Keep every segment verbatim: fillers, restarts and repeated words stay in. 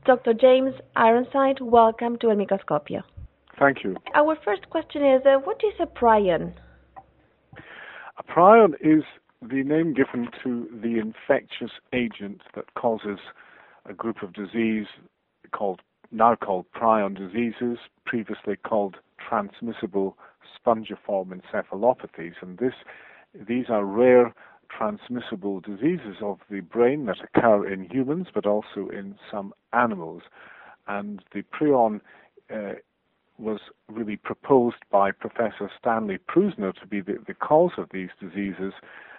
Doctor James Ironside, welcome to El Microscopio. Thank you. Our first question is, uh, what is a prion? A prion is the name given to the infectious agent that causes a group of disease called now called prion diseases, previously called transmissible spongiform encephalopathies, and this these are rare transmissible diseases of the brain that occur in humans but also in some animals. And the prion uh, was really proposed by Professor Stanley Prusiner to be the, the cause of these diseases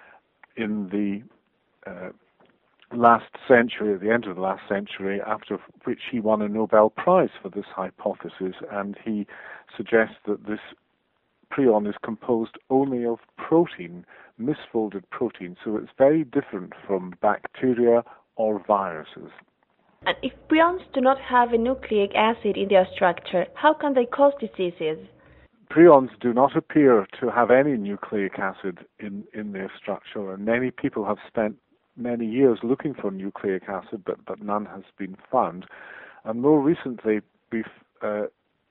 in the uh, last century, at the end of the last century, after which he won a Nobel Prize for this hypothesis, and he suggests that this prion is composed only of protein, misfolded protein, so it's very different from bacteria or viruses. And if prions do not have a nucleic acid in their structure, how can they cause diseases? Prions do not appear to have any nucleic acid in, in their structure, and many people have spent many years looking for nucleic acid, but, but none has been found. And more recently, we've uh,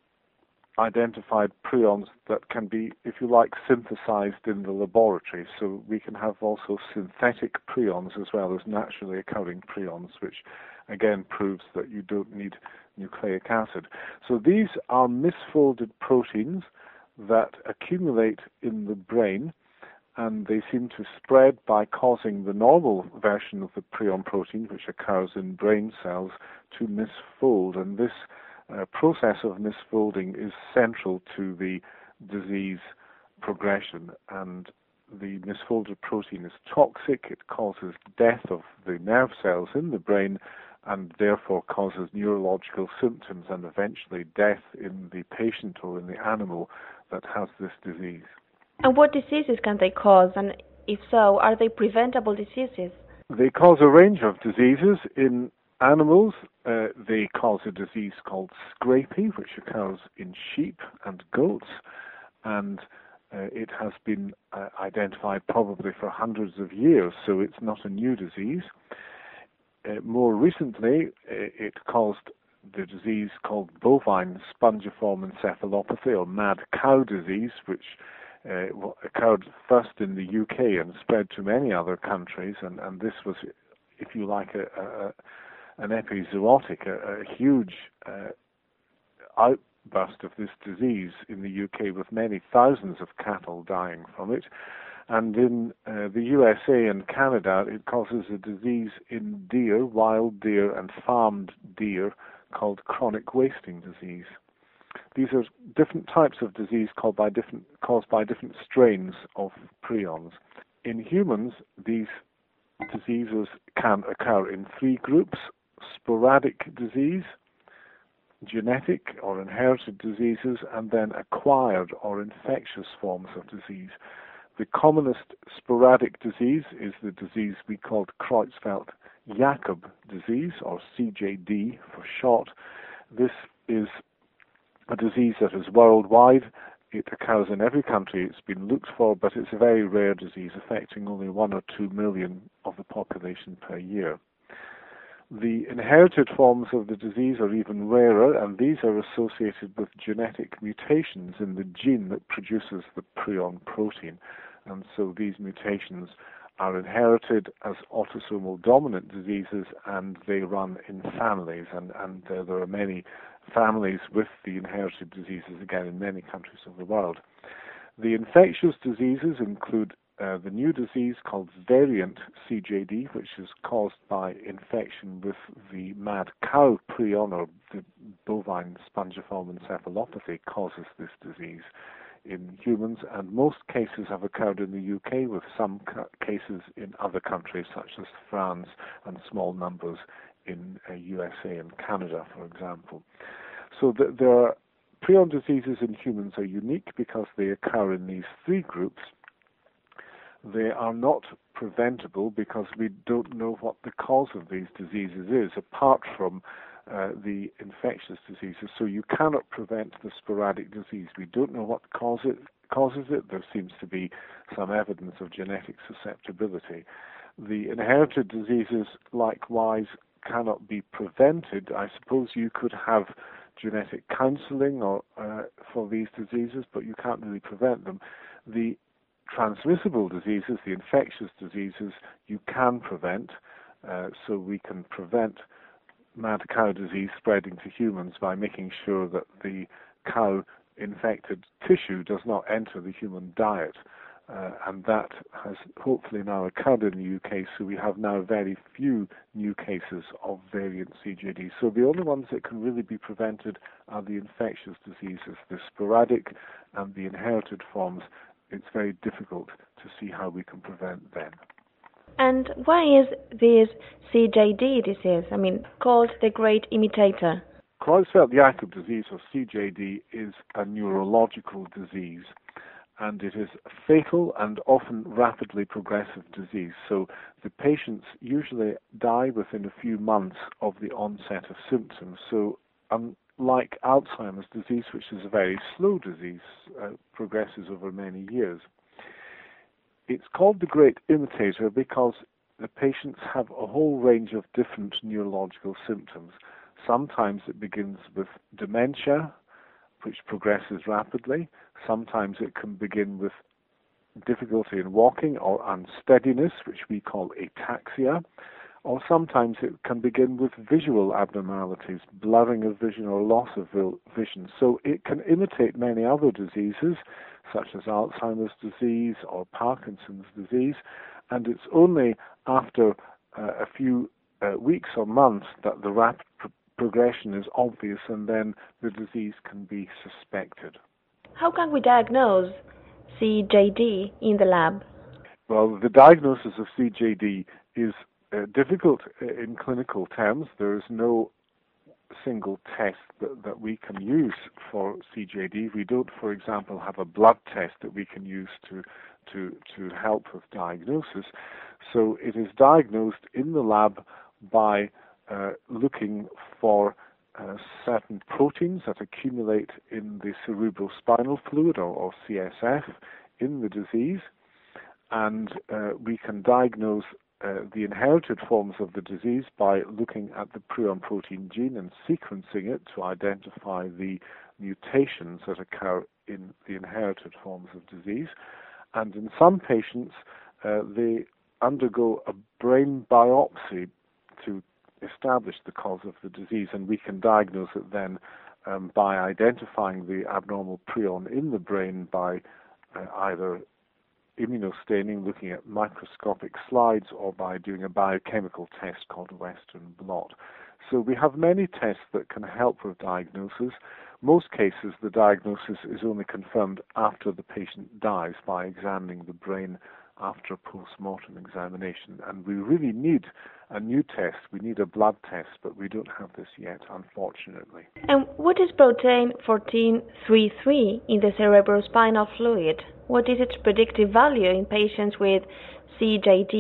identified prions that can be, if you like, synthesized in the laboratory. So we can have also synthetic prions as well as naturally occurring prions, which again proves that you don't need nucleic acid. So these are misfolded proteins that accumulate in the brain, and they seem to spread by causing the normal version of the prion protein, which occurs in brain cells, to misfold. And this uh, process of misfolding is central to the disease progression. And the misfolded protein is toxic. It causes death of the nerve cells in the brain and therefore causes neurological symptoms and eventually death in the patient or in the animal that has this disease. And what diseases can they cause? And if so, are they preventable diseases? They cause a range of diseases. In animals, uh, they cause a disease called scrapie, which occurs in sheep and goats, and uh, it has been uh, identified probably for hundreds of years, so it's not a new disease. Uh, more recently, uh, it caused the disease called bovine spongiform encephalopathy, or mad cow disease, which uh, occurred first in the U K and spread to many other countries. And, and this was, if you like, a, a, an epizootic, a, a huge uh, outburst of this disease in the U K, with many thousands of cattle dying from it. And in uh, the U S A and Canada, it causes a disease in deer, wild deer, and farmed deer called chronic wasting disease. These are different types of disease caused by different, caused by different strains of prions. In humans, these diseases can occur in three groups: sporadic disease, genetic or inherited diseases, and then acquired or infectious forms of disease. The commonest sporadic disease is the disease we called Creutzfeldt-Jakob disease, or C J D for short. This is a disease that is worldwide. It occurs in every country it's been looked for, but it's a very rare disease, affecting only one or two million of the population per year. The inherited forms of the disease are even rarer, and these are associated with genetic mutations in the gene that produces the prion protein. And so these mutations are inherited as autosomal dominant diseases, and they run in families. And, and uh, there are many families with the inherited diseases, again, in many countries of the world. The infectious diseases include Uh, the new disease called variant C J D, which is caused by infection with the mad cow prion, or the bovine spongiform encephalopathy causes this disease in humans, and most cases have occurred in the U K, with some ca- cases in other countries such as France, and small numbers in uh, U S A and Canada, for example. So th- there are prion diseases in humans are unique because they occur in these three groups. They are not preventable because we don't know what the cause of these diseases is, apart from uh, the infectious diseases. So you cannot prevent the sporadic disease. We don't know what cause it, causes it. There seems to be some evidence of genetic susceptibility. The inherited diseases, likewise, cannot be prevented. I suppose you could have genetic counseling or uh, for these diseases, but you can't really prevent them. The transmissible diseases, the infectious diseases, you can prevent. Uh, so we can prevent mad cow disease spreading to humans by making sure that the cow infected tissue does not enter the human diet. Uh, and that has hopefully now occurred in the U K, so we have now very few new cases of variant C J D. So the only ones that can really be prevented are the infectious diseases, the sporadic and the inherited forms. It's very difficult to see how we can prevent them. And why is this C J D disease, I mean, called the great imitator? Creutzfeldt-Jakob disease, or C J D, is a neurological disease, and it is a fatal and often rapidly progressive disease. So the patients usually die within a few months of the onset of symptoms. So unlike Alzheimer's disease, which is a very slow disease, uh, progresses over many years. It's called the great imitator because the patients have a whole range of different neurological symptoms. Sometimes it begins with dementia, which progresses rapidly. Sometimes it can begin with difficulty in walking or unsteadiness, which we call ataxia. Or sometimes it can begin with visual abnormalities, blurring of vision or loss of vision. So it can imitate many other diseases, such as Alzheimer's disease or Parkinson's disease, and it's only after uh, a few uh, weeks or months that the rapid pr- progression is obvious, and then the disease can be suspected. How can we diagnose C J D in the lab? Well, the diagnosis of C J D is uh, difficult in clinical terms. There is no single test that, that we can use for C J D. We don't, for example, have a blood test that we can use to to to help with diagnosis. So it is diagnosed in the lab by uh, looking for uh, certain proteins that accumulate in the cerebrospinal fluid, or, or C S F, in the disease, and uh, we can diagnose Uh, the inherited forms of the disease by looking at the prion protein gene and sequencing it to identify the mutations that occur in the inherited forms of disease. And in some patients, uh, they undergo a brain biopsy to establish the cause of the disease, and we can diagnose it then um, by identifying the abnormal prion in the brain by uh, either immunostaining, looking at microscopic slides, or by doing a biochemical test called Western blot. So we have many tests that can help with diagnosis. Most cases, the diagnosis is only confirmed after the patient dies by examining the brain after a post-mortem examination. And we really need a new test. We need a blood test, but we don't have this yet, unfortunately. And what is protein fourteen thirty-three in the cerebrospinal fluid? What is its predictive value in patients with C J D?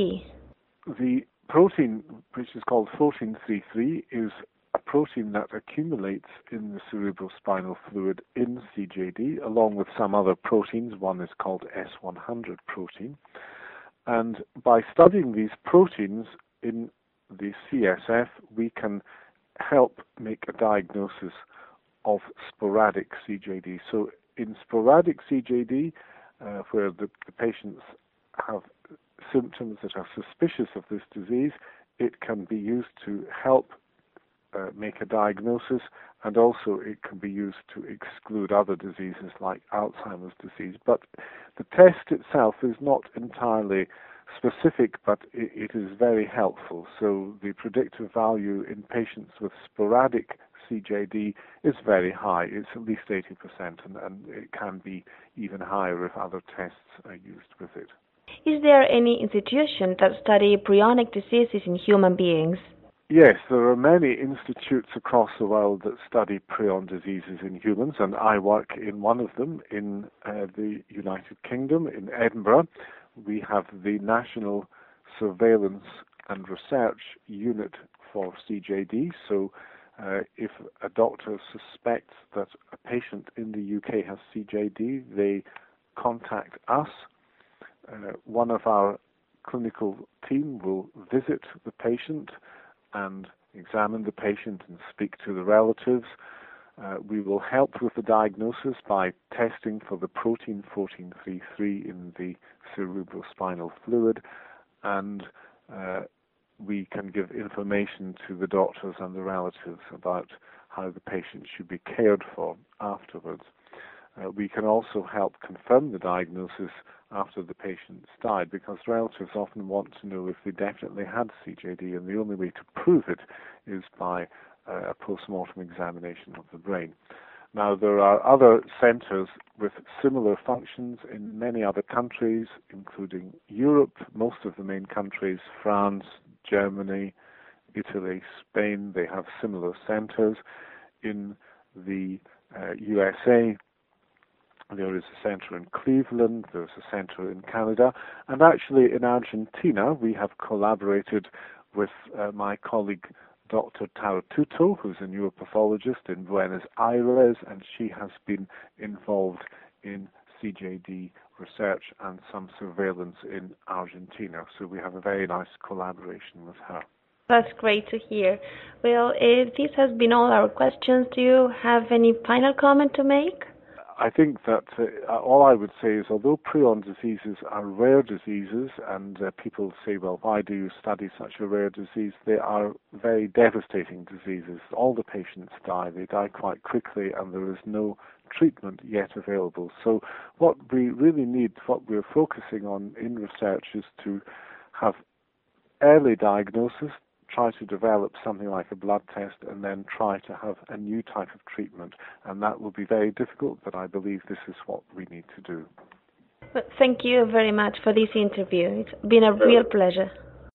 The protein, which is called fourteen thirty-three, is a protein that accumulates in the cerebrospinal fluid in C J D, along with some other proteins. One is called S one hundred protein. And by studying these proteins in the C S F, we can help make a diagnosis of sporadic C J D. So in sporadic C J D, uh, where the, the patients have symptoms that are suspicious of this disease, it can be used to help uh, make a diagnosis, and also it can be used to exclude other diseases like Alzheimer's disease. But the test itself is not entirely specific, but it, it is very helpful. So the predictive value in patients with sporadic C J D is very high. It's at least eighty percent, and, and it can be even higher if other tests are used with it. Is there any institution that study prionic diseases in human beings? Yes, there are many institutes across the world that study prion diseases in humans, and I work in one of them in uh, the United Kingdom, in Edinburgh. We have the National Surveillance and Research Unit for C J D, so uh, if a doctor suspects that a patient in the U K has C J D, they contact us. Uh, one of our clinical team will visit the patient and examine the patient and speak to the relatives. Uh, we will help with the diagnosis by testing for the protein fourteen thirty-three in the cerebrospinal fluid, and uh, we can give information to the doctors and the relatives about how the patient should be cared for afterwards. Uh, we can also help confirm the diagnosis after the patient's died, because relatives often want to know if they definitely had C J D, and the only way to prove it is by uh, a post-mortem examination of the brain. Now, there are other centres with similar functions in many other countries, including Europe, most of the main countries, France, Germany, Italy, Spain. They have similar centres. In the uh, U S A, there is a centre in Cleveland, there's a centre in Canada, and actually in Argentina we have collaborated with uh, my colleague Doctor Taratuto, who's a neuropathologist in Buenos Aires, and she has been involved in C J D research and some surveillance in Argentina. So we have a very nice collaboration with her. That's great to hear. Well, if this has been all our questions, do you have any final comment to make? I think that uh, all I would say is, although prion diseases are rare diseases, and uh, people say, well, why do you study such a rare disease? They are very devastating diseases. All the patients die. They die quite quickly, and there is no treatment yet available. So what we really need, what we're focusing on in research, is to have early diagnosis, try to develop something like a blood test, and then try to have a new type of treatment. And that will be very difficult, but I believe this is what we need to do. Thank you very much for this interview. It's been a real pleasure.